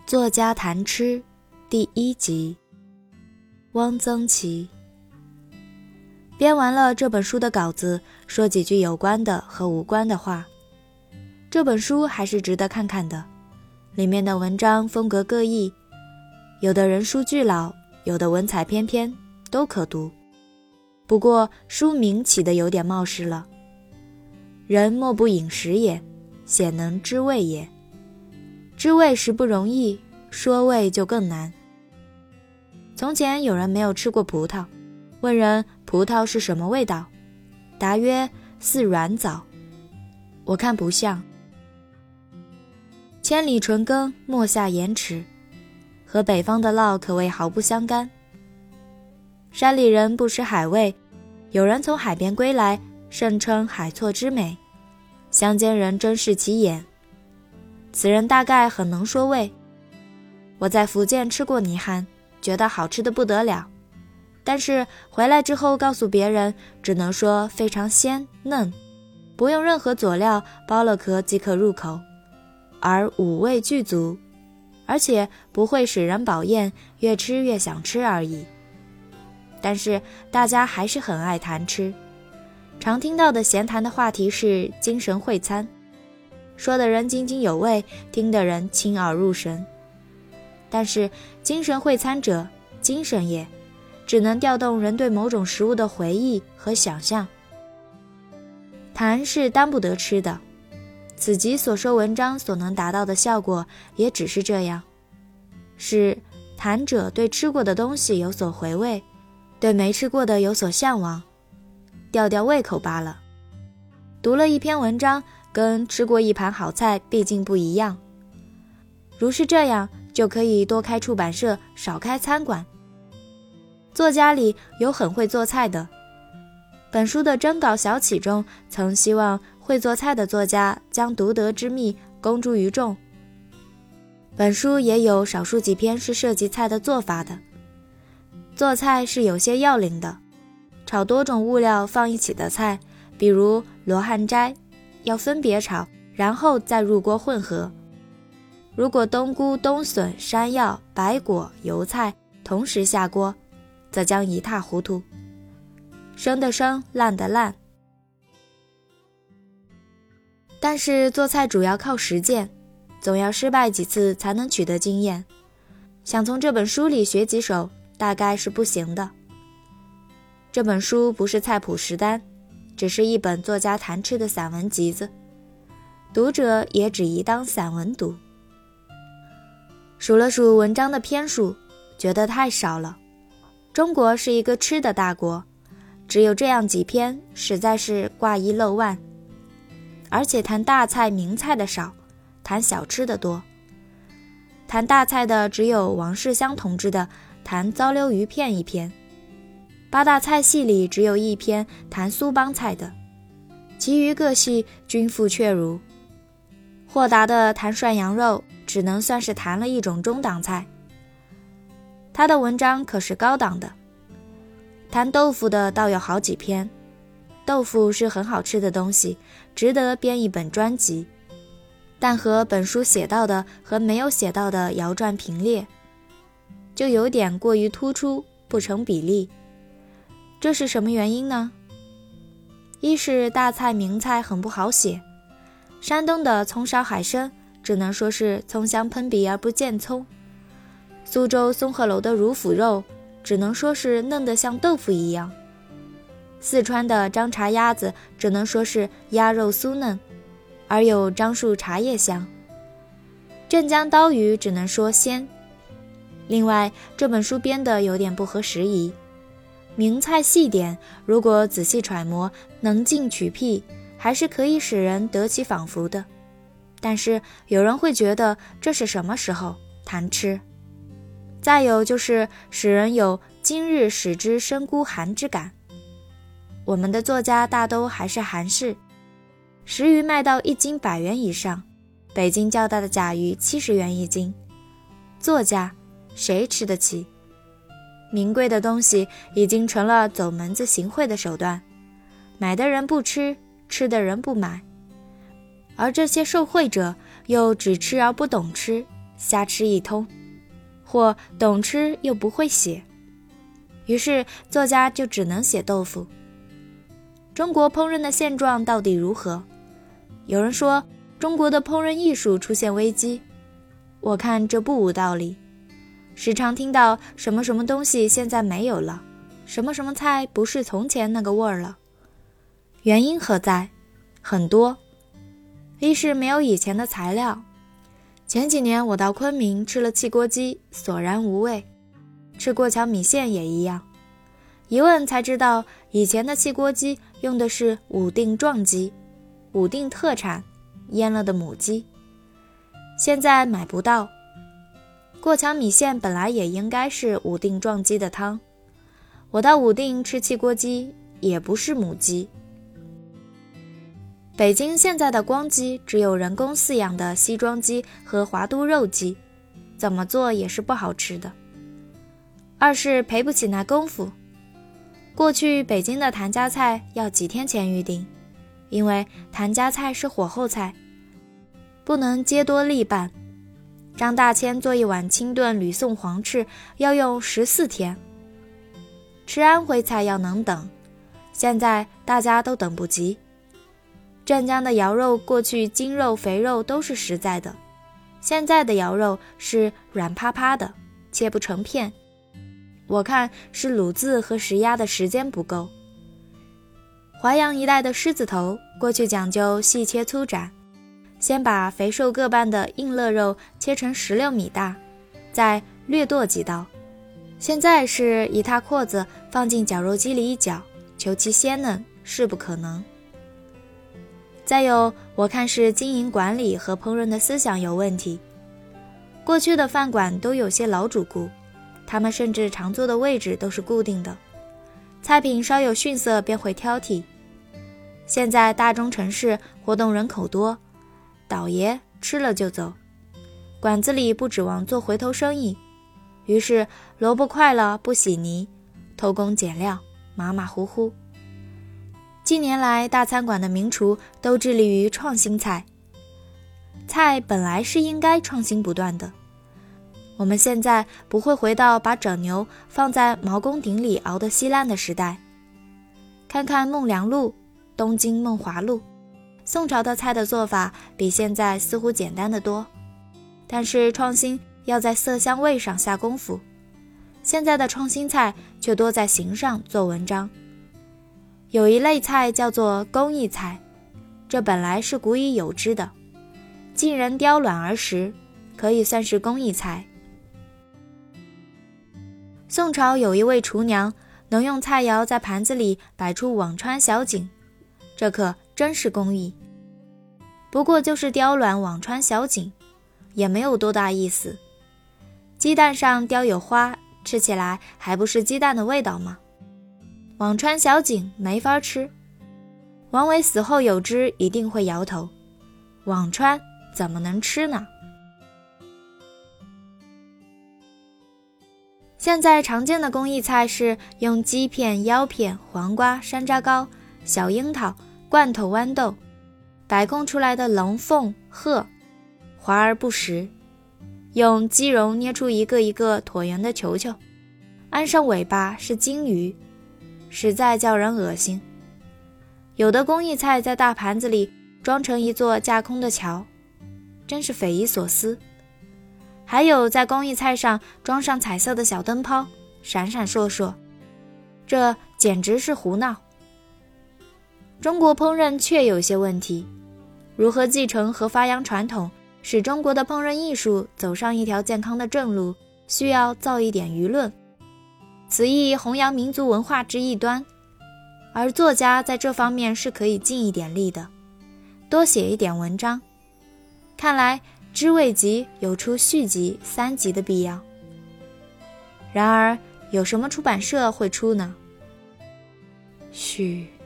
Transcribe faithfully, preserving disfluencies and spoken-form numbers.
作家谈吃第一集，汪曾祺。编完了这本书的稿子，说几句有关的和无关的话。这本书还是值得看看的，里面的文章风格各异，有的人书巨老，有的文采翩翩，都可读。不过书名起得有点冒失了，人莫不饮食也，鲜能知味也。知味实不容易，说味就更难。从前有人没有吃过葡萄，问人葡萄是什么味道，答曰似软枣。我看不像。千里纯耕，莫下盐池，和北方的涝可谓毫不相干。山里人不识海味，有人从海边归来，盛称海错之美，乡间人珍视其眼。此人大概很能说味。我在福建吃过泥憨，觉得好吃得不得了，但是回来之后告诉别人，只能说非常鲜嫩，不用任何佐料，剥了壳即可入口，而五味俱足，而且不会使人饱厌，越吃越想吃而已。但是大家还是很爱谈吃，常听到的闲谈的话题是精神会餐，说的人津津有味，听的人亲耳入神。但是精神会餐者，精神也，只能调动人对某种食物的回忆和想象。谈是当不得吃的，此集所说文章所能达到的效果也只是这样，使谈者对吃过的东西有所回味，对没吃过的有所向往，吊吊胃口罢了。读了一篇文章，跟吃过一盘好菜毕竟不一样。如是这样，就可以多开出版社，少开餐馆。作家里有很会做菜的，本书的征稿小启中曾希望会做菜的作家将独得之秘公诸于众。本书也有少数几篇是涉及菜的做法的。做菜是有些要领的，炒多种物料放一起的菜，比如罗汉斋，要分别炒，然后再入锅混合。如果冬菇、冬笋、山药、白果、油菜同时下锅，则将一塌糊涂，生的生，烂的烂。但是做菜主要靠实践，总要失败几次才能取得经验，想从这本书里学几手，大概是不行的。这本书不是菜谱实单，只是一本作家谈吃的散文集子，读者也只宜当散文读。数了数文章的篇数，觉得太少了。中国是一个吃的大国，只有这样几篇，实在是挂一漏万。而且谈大菜名菜的少，谈小吃的多。谈大菜的只有王世襄同志的《谈糟溜鱼片》一篇，八大菜系里只有一篇谈苏帮菜的，其余各系均复确如。豁达的谈涮羊肉，只能算是谈了一种中档菜。他的文章可是高档的。谈豆腐的倒有好几篇，豆腐是很好吃的东西，值得编一本专辑，但和本书写到的和没有写到的摇转平列，就有点过于突出，不成比例。这是什么原因呢？一是大菜名菜很不好写，山东的葱烧海参只能说是葱香喷鼻而不见葱，苏州松鹤楼的乳腐肉只能说是嫩得像豆腐一样，四川的张茶鸭子只能说是鸭肉酥嫩，而有樟树茶叶香，镇江刀鱼只能说鲜。另外这本书编得有点不合时宜，名菜细点如果仔细揣摩，能进取辟，还是可以使人得其仿佛的。但是有人会觉得这是什么时候谈吃。再有就是使人有今日使之深孤寒之感。我们的作家大都还是韩式，石鱼卖到一斤百元以上，北京较大的甲鱼七十元一斤，作家谁吃得起？名贵的东西已经成了走门子行贿的手段，买的人不吃，吃的人不买，而这些受贿者又只吃而不懂吃， 瞎吃一通，或懂吃又不会写，于是作家就只能写豆腐。中国烹饪的现状到底如何？有人说中国的烹饪艺术出现危机，我看这不无道理。时常听到什么什么东西现在没有了，什么什么菜不是从前那个味儿了。原因何在？很多。一是没有以前的材料。前几年我到昆明吃了汽锅鸡，索然无味。吃过桥米线也一样。一问才知道，以前的汽锅鸡用的是武定壮鸡，武定特产，阉了的母鸡。现在买不到。过桥米线本来也应该是武定壮鸡的汤。我到武定吃汽锅鸡，也不是母鸡。北京现在的光鸡只有人工饲养的西装鸡和华都肉鸡，怎么做也是不好吃的。二是赔不起那功夫。过去北京的谭家菜要几天前预定，因为谭家菜是火候菜，不能接多立半。张大千做一碗清炖吕宋黄翅要用十四天。吃安徽菜要能等，现在大家都等不及。镇江的窑肉过去筋肉肥肉都是实在的，现在的窑肉是软趴趴的，切不成片。我看是卤字和食鸭的时间不够。淮阳一带的狮子头过去讲究细切粗斩，先把肥瘦各半的硬肋肉切成十六米大，再略剁几刀。现在是一踏阔子放进绞肉机里一绞，求其鲜嫩，势不可能。再有，我看是经营管理和烹饪的思想有问题。过去的饭馆都有些老主顾，他们甚至常坐的位置都是固定的，菜品稍有逊色便会挑剔。现在大中城市活动人口多，倒爷吃了就走，馆子里不指望做回头生意，于是萝卜快了不洗泥，偷工减料，马马虎虎。近年来大餐馆的名厨都致力于创新菜，菜本来是应该创新不断的。我们现在不会回到把整牛放在毛公鼎里熬得稀烂的时代。看看孟良录、东京梦华录，宋朝的菜的做法比现在似乎简单得多，但是创新要在色香味上下功夫。现在的创新菜却多在形上做文章。有一类菜叫做工艺菜，这本来是古已有之的，晋人雕卵而食，可以算是工艺菜。宋朝有一位厨娘，能用菜肴在盘子里摆出辋川小景，这可真是工艺。不过就是雕卵辋川小景，也没有多大意思。鸡蛋上雕有花，吃起来还不是鸡蛋的味道吗？辋川小景没法吃。王维死后有之一定会摇头，辋川怎么能吃呢？现在常见的工艺菜是用鸡片、腰片、黄瓜、山楂糕、小樱桃、罐头豌豆摆控出来的龙凤鹤，华而不实。用鸡茸捏出一个一个椭圆的球球，安上尾巴是金鱼，实在叫人恶心。有的工艺菜在大盘子里装成一座架空的桥，真是匪夷所思。还有在工艺菜上装上彩色的小灯泡，闪闪烁烁，这简直是胡闹。中国烹饪确有些问题，如何继承和发扬传统，使中国的烹饪艺术走上一条健康的正路，需要造一点舆论。此亦弘扬民族文化之一端，而作家在这方面是可以尽一点力的，多写一点文章。看来知味集有出续集、三集的必要。然而有什么出版社会出呢？嘘。